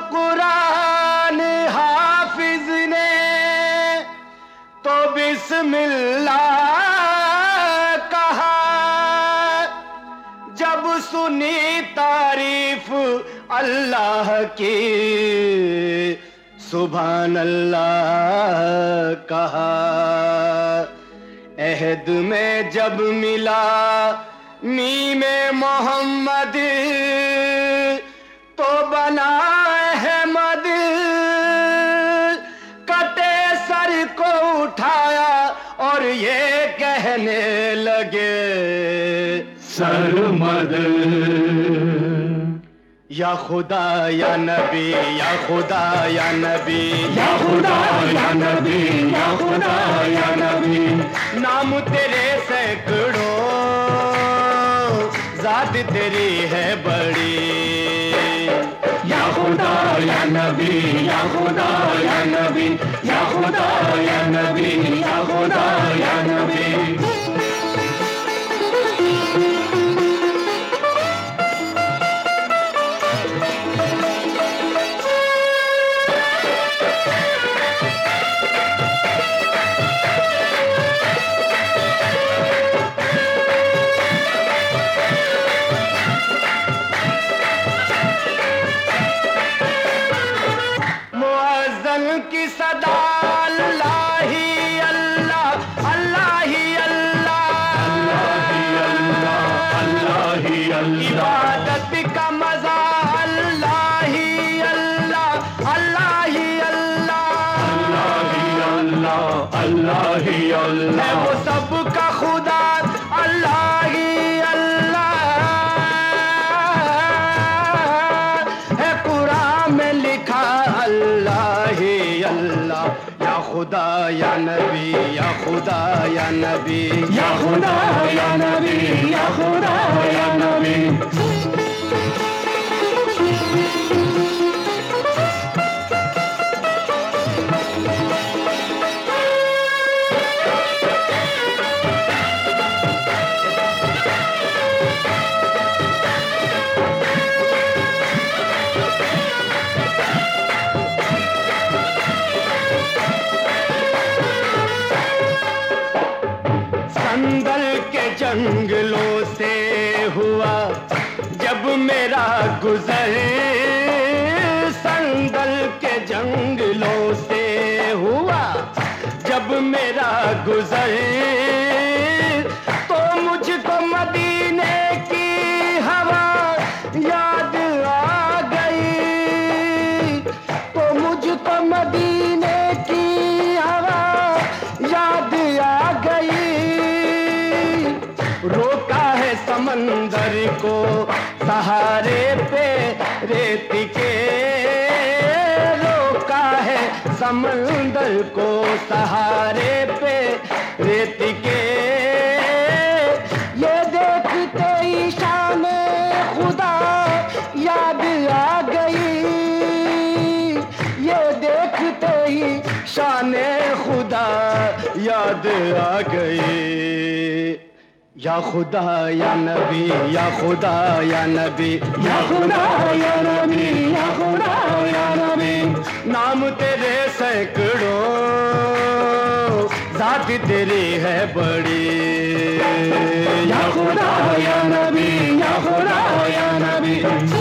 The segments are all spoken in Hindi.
कुरान हाफिज ने तो बिस्मिल्लाह कहा, जब सुनी तारीफ अल्लाह की सुभान अल्लाह कहा। अहद में जब मिला मीमे मोहम्मद तो बना अहमद, कटे सर को उठाया और ये कहने लगे सरमद। या खुदा या नबी, या खुदा या नबी, या खुदा या नबी, या खुदा या नबी। नाम तेरे सैकड़ों, जात तेरी है बड़ी। या खुदा या नबी, या खुदा या नबी, या खुदा या नबी, या खुदा या नबी। की सदा अल्लाह ही अल्लाह, अल्लाह ही अल्लाह, अल्लाह ही अल्लाह। इबादत का मजा अल्लाह ही अल्लाह, अल्लाह ही अल्लाह, अल्लाह ही अल्लाह। है वो सबका खुदा अल्लाह ही अल्लाह, है कुरान में लिखा अल्लाह ही अल्लाह। या खुदा या नबी, या खुदा या नबी, या खुदा या नबी, या खुदा या नबी। संदल के जंगलों से हुआ जब मेरा गुजर, संदल के जंगलों से हुआ जब मेरा गुजर, तो मुझको मदीने की हवा याद आ गई, तो मुझको मदीने की हवा याद आ गई। रोका है समंदर को सहारे पे रेत के, रोका है समंदर को सहारे पे रेत के। ये देखते ही शान खुदा याद आ गई, ये देखते ही शान खुदा याद आ गई। या खुदा या नबी, या खुदा या नबी, या खुदा या नबी, या खुदा या नबी। नाम तेरे सैकड़ों, जात तेरी है बड़ी। या खुदा या नबी, या खुदा या नबी।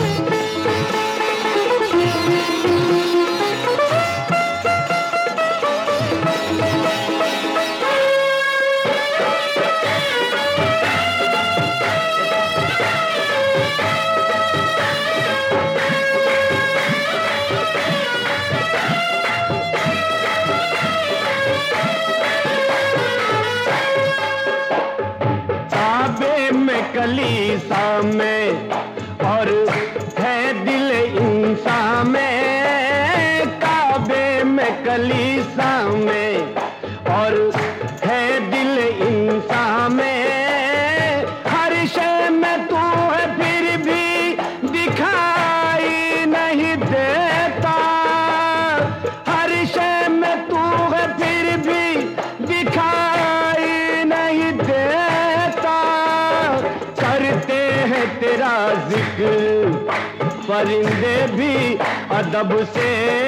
कलीसा में और है दिल इंसान में, काबे में कलीसा में और है दिल इंसान में। हर शय में तू है फिर भी दिखाई नहीं देता, हर शय में तू है फिर भी दिखाई नहीं देता। करते हैं तेरा जिक्र परिंदे भी अदब से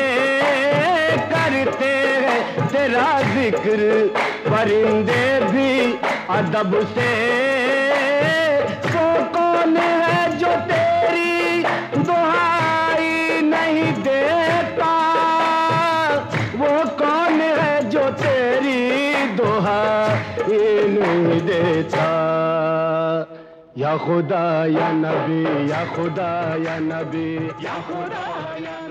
करते हैं तेरा जिक्र, परिंदे भी अदब से। वो कौन है जो तेरी दुहाई नहीं देता, वो कौन है जो तेरी दुहाई नहीं देता। या खुदा या नबी, या खुदा या नबी, या खुदा या